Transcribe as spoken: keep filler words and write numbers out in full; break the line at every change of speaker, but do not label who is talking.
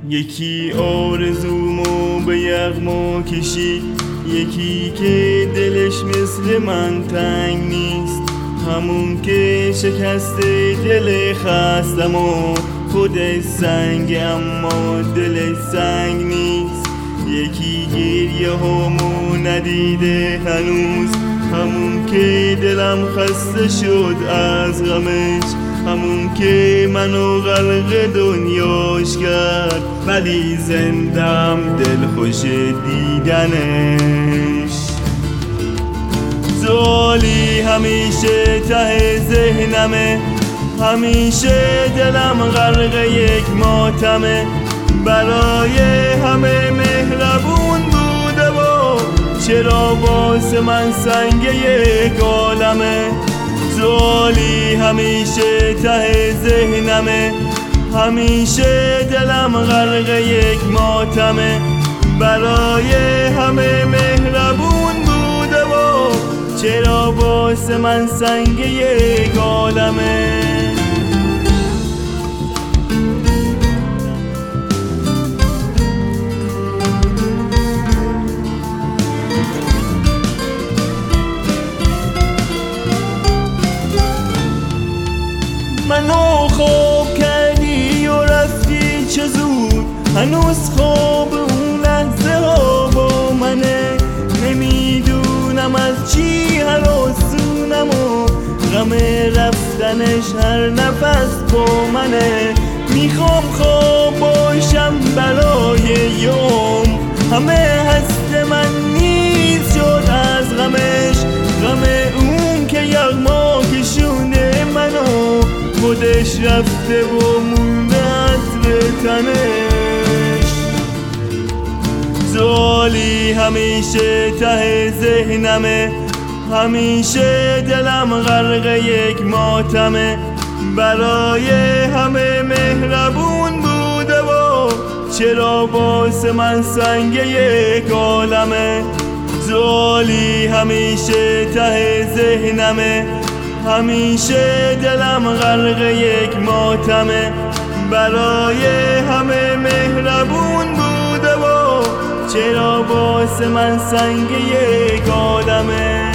یکی آرزومو به یغما کشید، یکی که دلش مثل من تنگ نیست، همون که شکسته دل خستم و خودش سنگ اما دلش سنگ نیست. یکی گریه هامو ندیده هنوز، همون که دلم خسته شد از غمش، همون که منو غرق دنیاش کرد ولی زندم دل خوش دیدنش. سوالی همیشه ته ذهنمه، همیشه دلم غرق یک ماتمه، برای همه مهربون بوده و چرا واسه من سنگ یک عالمه. سوالی همیشه ته ذهنمه، همیشه دلم غرق یک ماتمه، برای همه مهربون بوده و چرا واسه من سنگ یک عالمه. منو خواب کردی و رفتی چه زود، هنوز خواب اون لحظه ها با منه، نمیدونم از چی هراسونم و غم رفتنش هر نفس با منه. میخوام خواب باشم برای یوم، همه هست من نیست شد از غمش، غم اون که یغما کشونه منو خودش رفته و مونده عطر تنش. سوالی همیشه ته ذهنمه، همیشه دلم غرق یک ماتمه، برای همه مهربون بوده و چرا واسه من سنگ یک عالمه. سوالی همیشه ته ذهنمه، همیشه دلم غرق یک ماتمه، برای همه مهربون بوده و چرا واسه من سنگ یک عالمه.